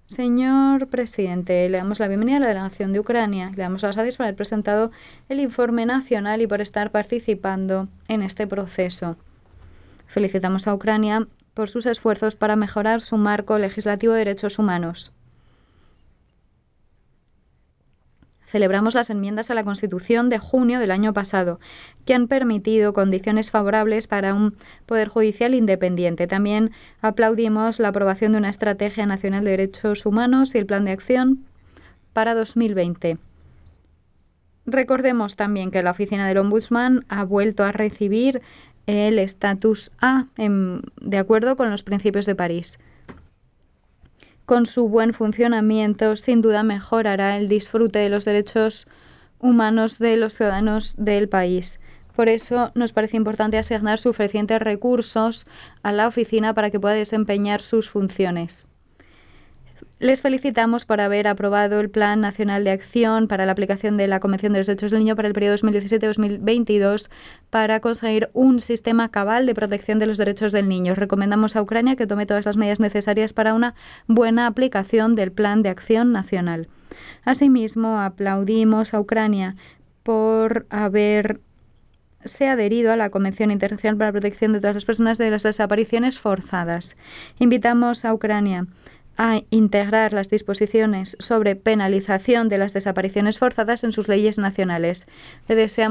Señor presidente, le damos la bienvenida a la delegación de Ucrania. Le damos las gracias por haber presentado el informe nacional y por estar participando en este proceso. Felicitamos a Ucrania por sus esfuerzos para mejorar su marco legislativo de derechos humanos. Celebramos las enmiendas a la Constitución de junio del año pasado, que han permitido condiciones favorables para un Poder Judicial independiente. También aplaudimos la aprobación de una Estrategia Nacional de Derechos Humanos y el Plan de Acción para 2020. Recordemos también que la Oficina del Ombudsman ha vuelto a recibir el estatus A de acuerdo con los principios de París. Con su buen funcionamiento, sin duda mejorará el disfrute de los derechos humanos de los ciudadanos del país. Por eso nos parece importante asignar suficientes recursos a la oficina para que pueda desempeñar sus funciones. Les felicitamos por haber aprobado el Plan Nacional de Acción para la aplicación de la Convención de los Derechos del Niño para el periodo 2017-2022 para conseguir un sistema cabal de protección de los derechos del niño. Recomendamos a Ucrania que tome todas las medidas necesarias para una buena aplicación del Plan de Acción Nacional. Asimismo, aplaudimos a Ucrania por haberse adherido a la Convención Internacional para la Protección de todas las personas de las desapariciones forzadas. Invitamos a Ucrania a integrar las disposiciones sobre penalización de las desapariciones forzadas en sus leyes nacionales. Le deseamos